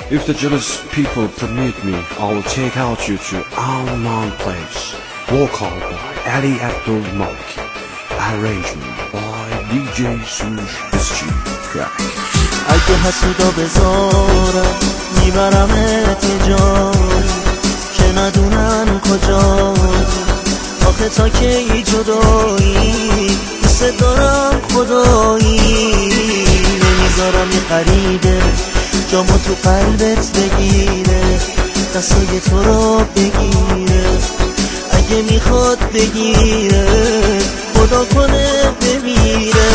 If the jealous people permit me, I will take out you to Unknown Place. Walk Out by Ali Abdul Malki. Arrangement by DJ Sush SG Crack. اگه حسودا بذارم میبرمت یه جایی که ندونن کجایی. آخه تا کی جدایی دوست دارم خدایی. نمیذارم یه غریبه جامو تو قلبت بگیره، دستای تو رو بگیره. اگه میخواد بگیره خدا کنه بمیره.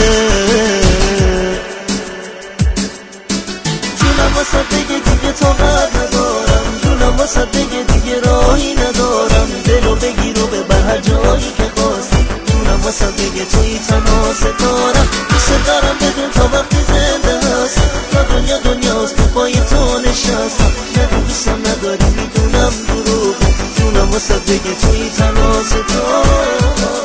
جونم واسه بگه دیگه طاقت ندارم، جونم واسه بگه دیگه راهی ندارم. دلو بگیر و ببر هر جایی که خواستی. جونم واسه بگه توی تنها ستارم، دوست دارم بدون تا وقتی زنده هست. تا دنیا دنیاست تو پای تو نشستم. ندو دوستم نداری میدونم دروغ. جونم واسه بگه توی تنها ستارم.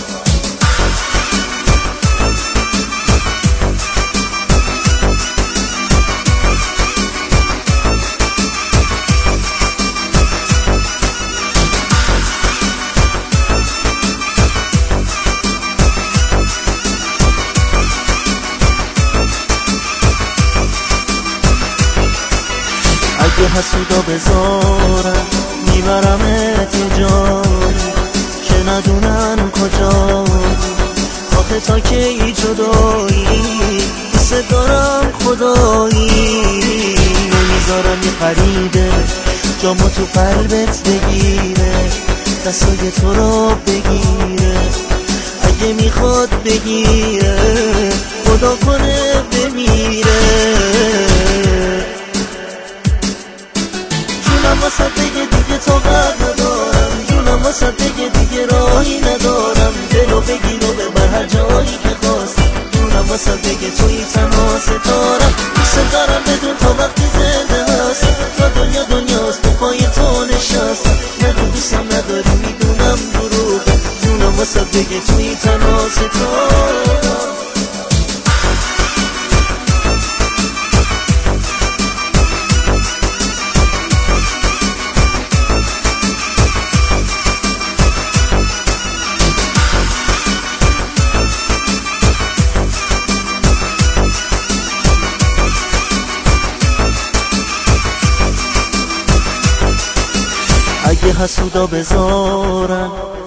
اگه حسودا بذارم میبرمت یه جایی که ندونن کجایی. آخه تا کی جدایی دوست دارم خدایی. نمیذارم یه غریبه جامو تو قلبت بگیره، دستای تو رو بگیره. اگه میخواد بگیره خدا کنه بمیره. جونم واسه بگه دیگه طاقت ندارم، جونم واسه بگه دیگه راهی ندارم. دلو بگیر و ببر هر جایی که خواستی. جونم واسه بگه توی تنها ستارم، دوست دارم بدون تا وقتی زنده هست. تا دنیا دنیاست تو پای تو نشستم. ندو دوستم نداری میدونم دروغه. جونم واسه بگه توی تنها ستارم. اگه حسودا بذارن